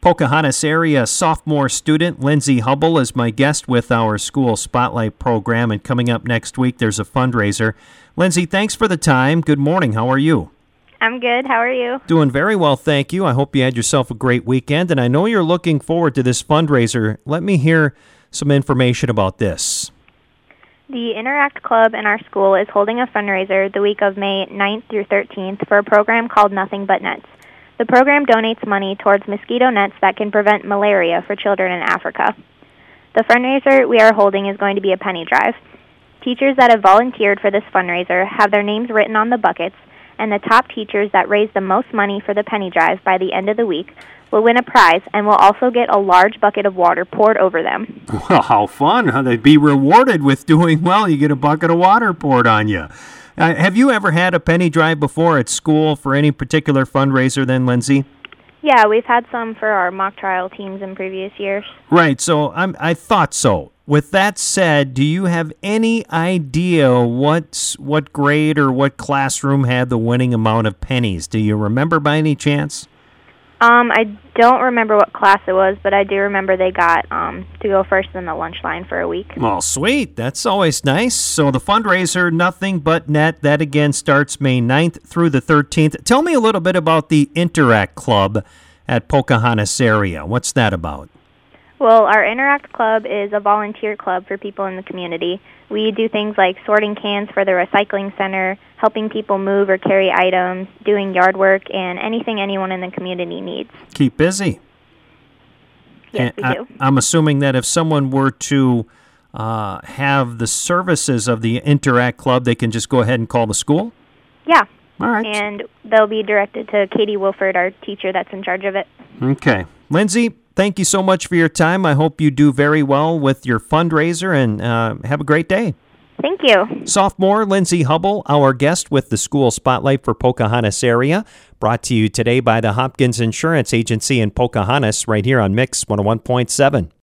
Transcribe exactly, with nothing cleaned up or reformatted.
Pocahontas area sophomore student Lindsay Hubble is my guest with our school spotlight program, and coming up next week there's a fundraiser. Lindsay, thanks for the time. Good morning. How are you? I'm good. How are you? Doing very well, thank you. I hope you had yourself a great weekend, and I know you're looking forward to this fundraiser. Let me hear some information about this. The Interact Club in our school is holding a fundraiser the week of May ninth through thirteenth for a program called Nothing But Nets. The program donates money towards mosquito nets that can prevent malaria for children in Africa. The fundraiser we are holding is going to be a penny drive. Teachers that have volunteered for this fundraiser have their names written on the buckets, and the top teachers that raise the most money for the penny drive by the end of the week will win a prize and will also get a large bucket of water poured over them. Well, how fun. Huh? They'd be rewarded with doing well. You get a bucket of water poured on you. Uh, have you ever had a penny drive before at school for any particular fundraiser then, Lindsay? Yeah, we've had some for our mock trial teams in previous years. Right, so I'm, I thought so. With that said, do you have any idea what, what grade or what classroom had the winning amount of pennies? Do you remember by any chance? Um, I don't remember what class it was, but I do remember they got um, to go first in the lunch line for a week. Well, sweet. That's always nice. So the fundraiser, Nothing But Net, that again starts May ninth through the thirteenth. Tell me a little bit about the Interact Club at Pocahontas area. What's that about? Well, our Interact Club is a volunteer club for people in the community. We do things like sorting cans for the recycling center, helping people move or carry items, doing yard work, and anything anyone in the community needs. Keep busy. Yes, we I, do. I'm assuming that if someone were to uh, have the services of the Interact Club, they can just go ahead and call the school? Yeah. All right. And they'll be directed to Katie Wilford, our teacher that's in charge of it. Okay. Lindsay, thank you so much for your time. I hope you do very well with your fundraiser, and uh, have a great day. Thank you. Sophomore Lindsay Hubble, our guest with the School Spotlight for Pocahontas area, brought to you today by the Hopkins Insurance Agency in Pocahontas, right here on Mix one oh one point seven.